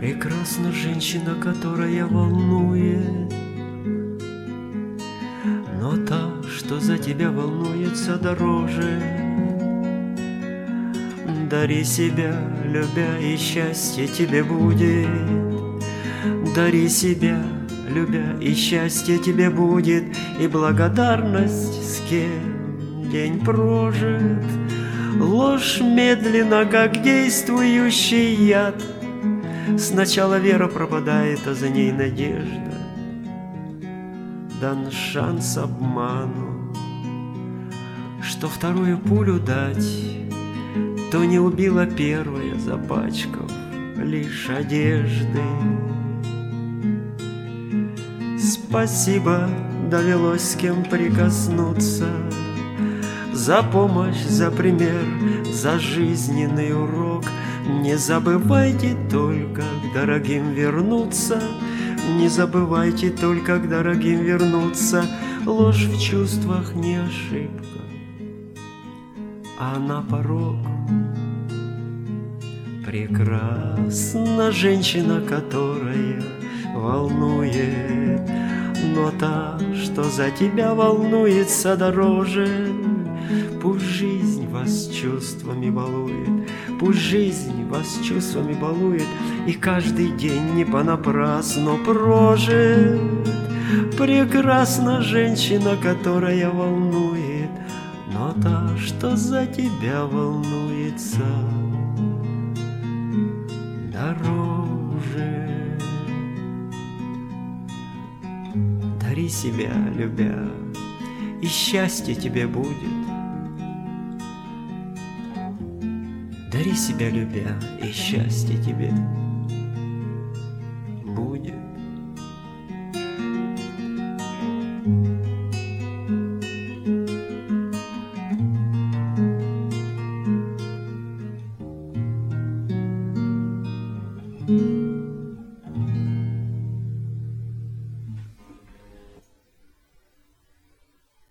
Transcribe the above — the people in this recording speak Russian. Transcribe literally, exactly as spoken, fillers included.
Прекрасна женщина, которая волнует, но та, что за тебя волнуется, дороже. Дари себя, любя, и счастье тебе будет. Дари себя, любя, и счастье тебе будет, и благодарность, с кем день прожит. Ложь медленно, как действующий яд. Сначала вера пропадает, а за ней надежда. Дан шанс обману, что вторую пулю дать, то не убила первая, запачкав лишь одежды. Спасибо, довелось с кем прикоснуться, за помощь, за пример, за жизненный урок. Не забывайте только к дорогим вернуться, не забывайте только к дорогим вернуться. Ложь в чувствах не ошибка, а на порог. Прекрасна женщина, которая волнует, но та, что за тебя волнуется, дороже. Пусть жизнь вас чувствами балует, пусть жизнь вас чувствами балует, и каждый день не понапрасну прожит. Прекрасна женщина, которая волнует, но та, что за тебя волнуется, дороже. Дари себя, любя, и счастье тебе будет. Дари себя, любя, и счастье тебе будет. Mm-hmm.